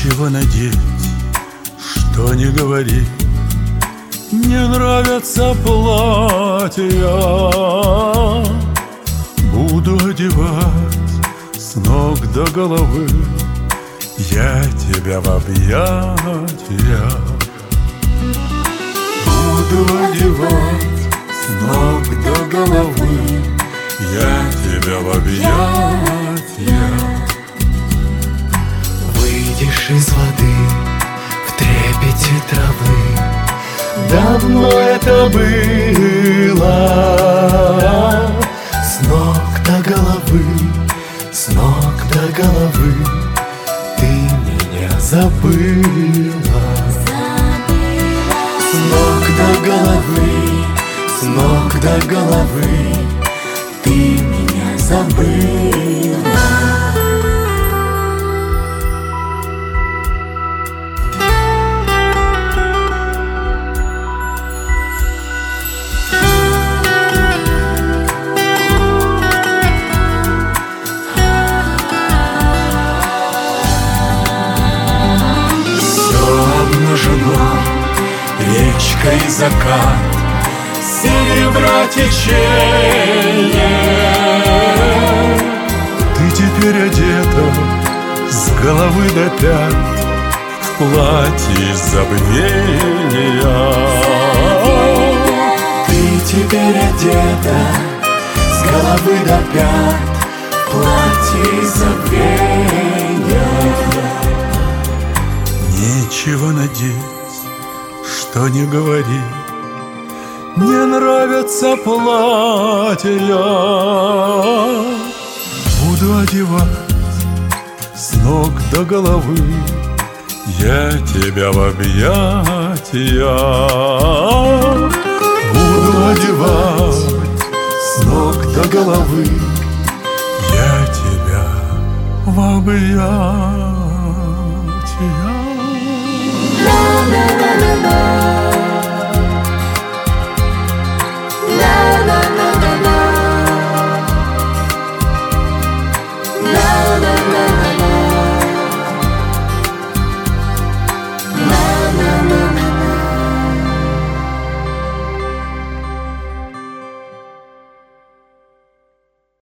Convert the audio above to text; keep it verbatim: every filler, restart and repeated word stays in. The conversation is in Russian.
Нечего надеть, что не говори, не нравятся платья. Буду одевать с ног до головы я тебя в объятия. Буду одевать с ног до головы я тебя в объятия. Выйдешь из воды в трепете травы, давно это было. С ног до головы, с ног до головы ты меня забыла. С ног до головы, с ног до головы ты меня забыла. Речка и закат, серебра течение. Ты теперь одета с головы до пят в платье из забвения. Ты теперь одета с головы до пят в платье из забвения. Нечего надеть, что не говори, не нравятся платья. Буду одевать с ног до головы я тебя в объятия. Буду одевать с ног до головы я тебя в объятия. La la la la la.